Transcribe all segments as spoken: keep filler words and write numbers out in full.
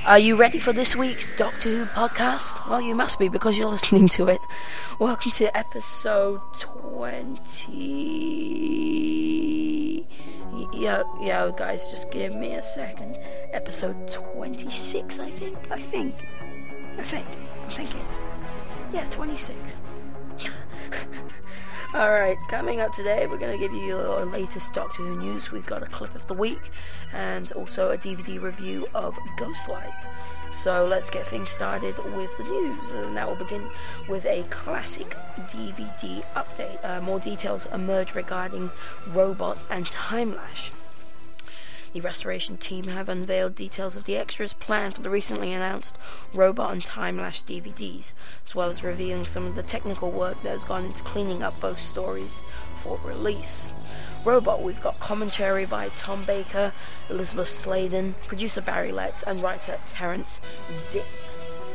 Are you ready for this week's Doctor Who podcast? Well, you must be because you're listening to it. Welcome to episode twenty... Yo, yo, guys, just give me a second. Episode twenty-six, I think? I think. I think. I'm thinking. Yeah, twenty-six. Alright, coming up today, we're going to give you our latest Doctor Who news. We've got a clip of the week and also a D V D review of Ghostlight. So let's get things started with the news. And that will begin with a classic D V D update. Uh, more details emerge regarding Robot and Timelash. The restoration team have unveiled details of the extras planned for the recently announced Robot and Timelash D V Ds, as well as revealing some of the technical work that has gone into cleaning up both stories for release. Robot, we've got commentary by Tom Baker, Elizabeth Sladen, producer Barry Letts, and writer Terrance Dicks.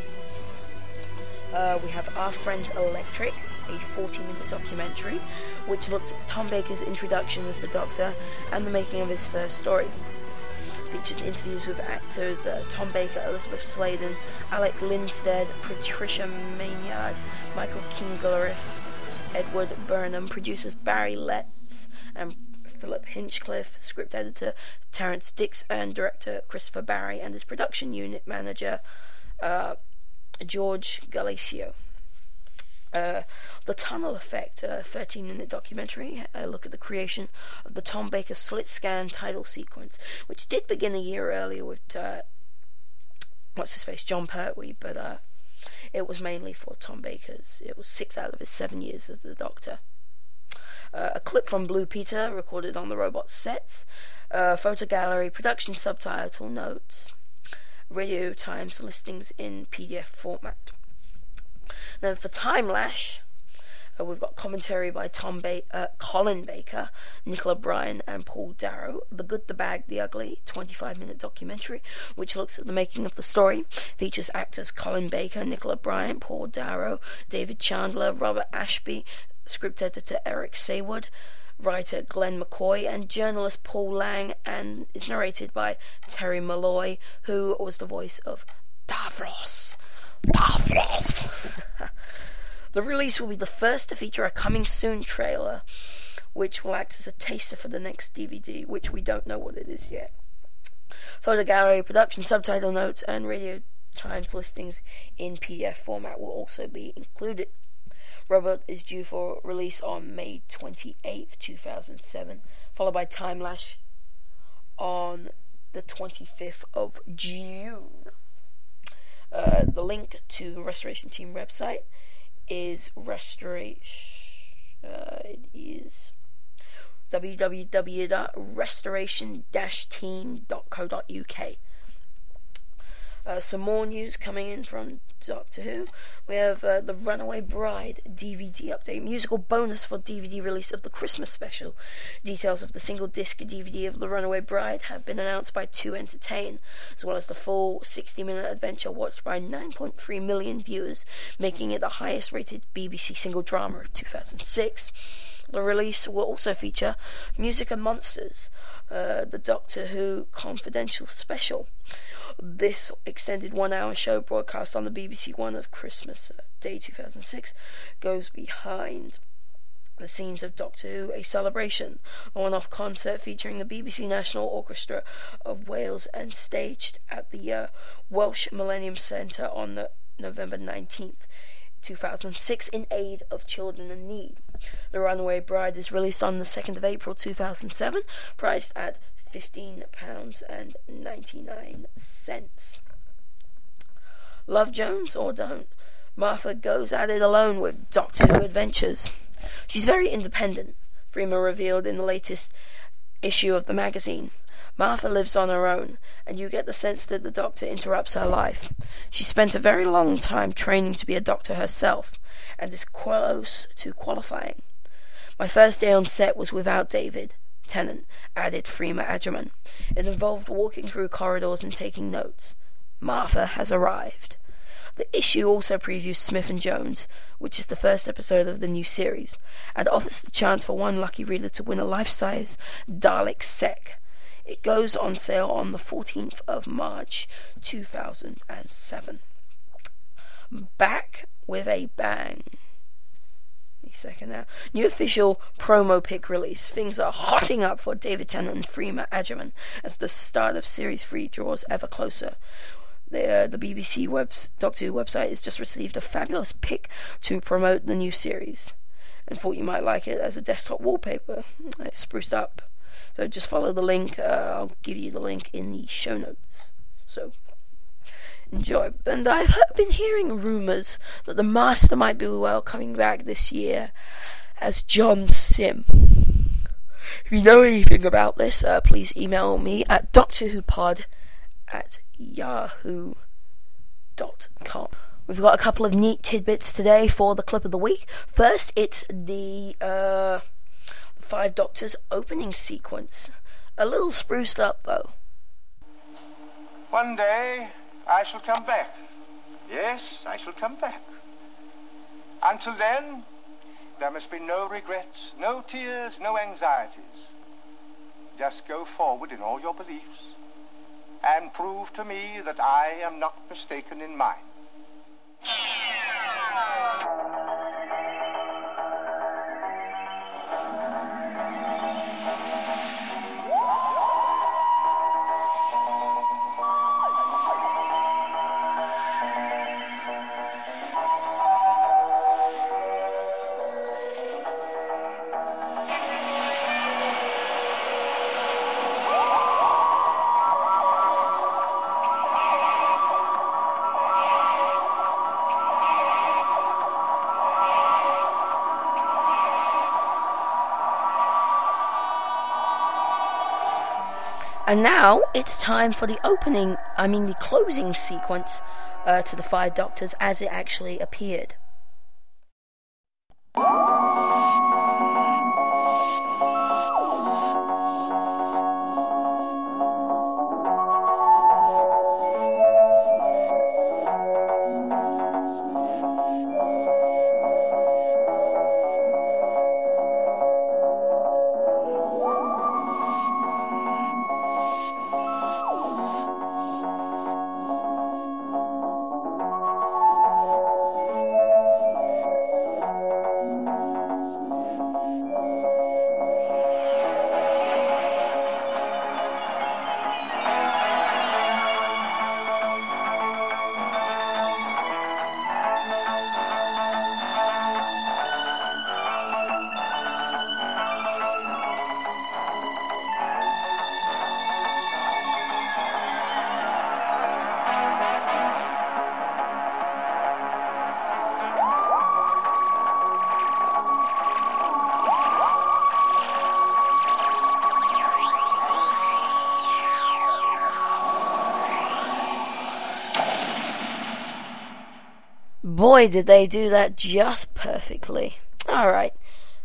Uh, we have Our Friends Electric, a forty-minute documentary, which looks at Tom Baker's introduction as the Doctor and the making of his first story. Features interviews with actors uh, Tom Baker, Elizabeth Sladen, Alec Linstead, Patricia Maynard, Michael Kingleriff, Edward Burnham, producers Barry Letts and Philip Hinchcliffe, script editor Terrance Dicks, and director Christopher Barry, and his production unit manager uh, George Galacio. Uh, the Tunnel Effect, a thirteen-minute documentary, a look at the creation of the Tom Baker slit scan title sequence, which did begin a year earlier with uh, what's his face, John Pertwee, but uh, it was mainly for Tom Baker's. It was six out of his seven years as the Doctor. Uh, a clip from Blue Peter, recorded on the Robot sets, uh, photo gallery, production subtitle notes, Radio Times listings in P D F format. Now for Timelash, uh, we've got commentary by Tom ba- uh, Colin Baker, Nicola Bryan, and Paul Darrow. The Good, the Bad, the Ugly, twenty-five minute documentary, which looks at the making of the story. Features actors Colin Baker, Nicola Bryan, Paul Darrow, David Chandler, Robert Ashby, script editor Eric Saywood, writer Glenn McCoy, and journalist Paul Lang, and is narrated by Terry Malloy, who was the voice of Davros. Davros! The release will be the first to feature a coming soon trailer, which will act as a taster for the next D V D, which we don't know what it is yet. Photo gallery, production subtitle notes, and Radio Times listings in P D F format will also be included. Robot is due for release on May twenty-eighth, two thousand seven, followed by Timelash on the twenty-fifth of June. Uh, the link to the Restoration Team website is restoration. Uh, it is w w w dot restoration dash team dot co dot u k. Uh, some more news coming in from Doctor Who. We have uh, the Runaway Bride D V D update, musical bonus for D V D release of the Christmas special. Details of the single disc D V D of the Runaway Bride have been announced by two Entertain, as well as the full sixty minute adventure watched by nine point three million viewers, making it the highest rated B B C single drama of two thousand six. The release will also feature Music and Monsters, uh, the Doctor Who Confidential special. This extended one-hour show, broadcast on the B B C One of Christmas Day two thousand six, goes behind the scenes of Doctor Who, A Celebration, a one-off concert featuring the B B C National Orchestra of Wales and staged at the uh, Welsh Millennium Centre on the November nineteenth, two thousand six, in aid of children in need. The Runaway Bride is released on the second of April two thousand seven, priced at fifteen pounds ninety-nine. Love Jones or don't? Martha goes at it alone with Doctor Who adventures. She's very independent, Freeman revealed in the latest issue of the magazine. Martha lives on her own, and you get the sense that the Doctor interrupts her life. She spent a very long time training to be a doctor herself, and is close to qualifying. My first day on set was without David Tennant, added Freema Agyeman. It involved walking through corridors and taking notes. Martha has arrived. The issue also previews Smith and Jones, which is the first episode of the new series, and offers the chance for one lucky reader to win a life-size Dalek Sec. It goes on sale on the fourteenth of March two thousand seven. Back with a bang. Second now. New official promo pic release. Things are hotting up for David Tennant and Freema Agyeman as the start of Series three draws ever closer. The, uh, the B B C webs, Doctor Who website has just received a fabulous pic to promote the new series, and thought you might like it as a desktop wallpaper. It's spruced up. So just follow the link. Uh, I'll give you the link in the show notes. So enjoy. And I've been hearing rumours that the Master might be well coming back this year as John Sim. If you know anything about this, uh, please email me at doctorwhopod at yahoo dot com. We've got a couple of neat tidbits today for the clip of the week. First, it's the uh, Five Doctors opening sequence. A little spruced up, though. One day I shall come back. Yes, I shall come back. Until then, there must be no regrets, no tears, no anxieties. Just go forward in all your beliefs and prove to me that I am not mistaken in mine. And now it's time for the opening, I mean the closing sequence uh, to the Five Doctors as it actually appeared. Boy, did they do that just perfectly. Alright,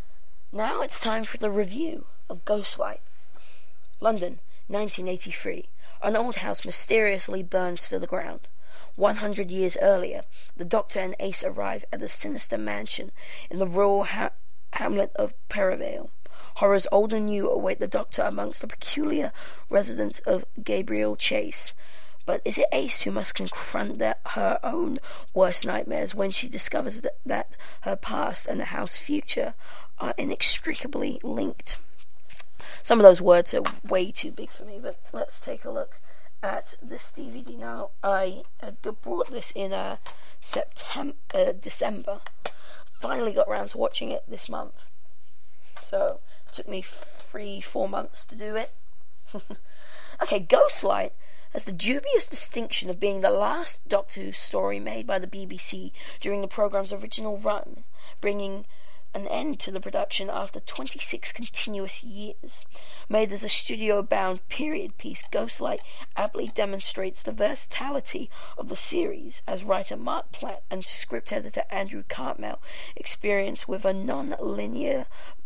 now it's time for the review of Ghostlight. London, nineteen eighty-three. An old house mysteriously burns to the ground. One hundred years earlier, the Doctor and Ace arrive at a sinister mansion in the rural ha- hamlet of Perivale. Horrors old and new await the Doctor amongst the peculiar residents of Gabriel Chase. But is it Ace who must confront that, her own worst nightmares when she discovers that, that her past and the house's future are inextricably linked? Some of those words are way too big for me, but let's take a look at this D V D now. I had brought this in uh, September, uh, December. Finally got around to watching it this month. So, it took me three, four months to do it. Okay, Ghostlight has the dubious distinction of being the last Doctor Who story made by the B B C during the programme's original run, bringing an end to the production after twenty-six continuous years. Made as a studio-bound period piece, Ghostlight aptly demonstrates the versatility of the series, as writer Mark Platt and script editor Andrew Cartmel experience with a non-linear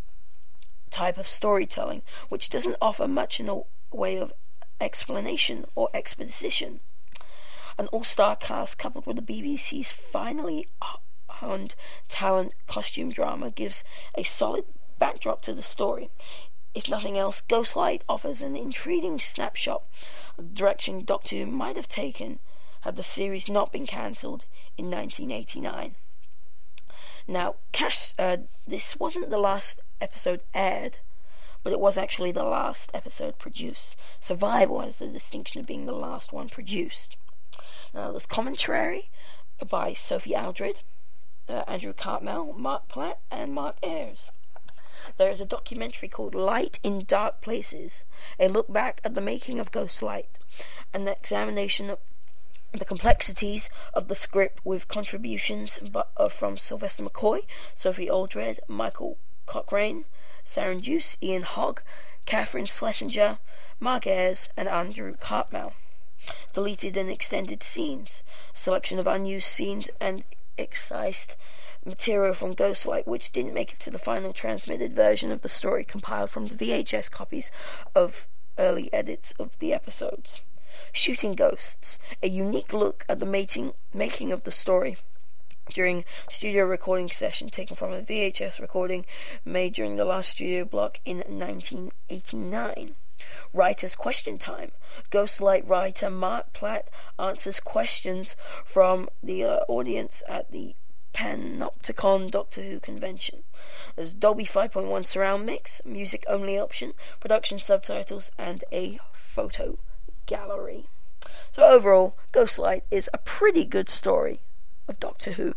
type of storytelling, which doesn't offer much in the way of explanation or exposition. An all-star cast coupled with the B B C's finely honed talent costume drama gives a solid backdrop to the story. if nothing else, Ghostlight offers an intriguing snapshot of the direction Doctor Who might have taken had the series not been cancelled in nineteen eighty-nine. Now, Cash, uh, this wasn't the last episode aired, but it was actually the last episode produced. Survival has the distinction of being the last one produced. Now, there's commentary by Sophie Aldred, uh, Andrew Cartmel, Mark Platt, and Mark Ayres. There is a documentary called Light in Dark Places, a look back at the making of Ghostlight, an examination of the complexities of the script with contributions uh, from Sylvester McCoy, Sophie Aldred, Michael Cochrane, Saren Juice, Ian Hogg, Catherine Schlesinger, Mark Ayres, and Andrew Cartmel. Deleted and extended scenes, selection of unused scenes and excised material from Ghostlight which didn't make it to the final transmitted version of the story, compiled from the V H S copies of early edits of the episodes. Shooting Ghosts, a unique look at the making, making of the story during studio recording session taken from a V H S recording made during the last studio block in nineteen eighty-nine. Writer's Question Time. Ghostlight writer Mark Platt answers questions from the uh, audience at the Panopticon Doctor Who convention. There's Dolby five point one surround mix, music only option, production subtitles, and a photo gallery. So overall, Ghostlight is a pretty good story of Doctor Who.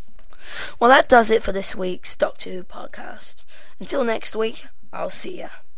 Well, that does it for this week's Doctor Who podcast. Until next week, I'll see ya.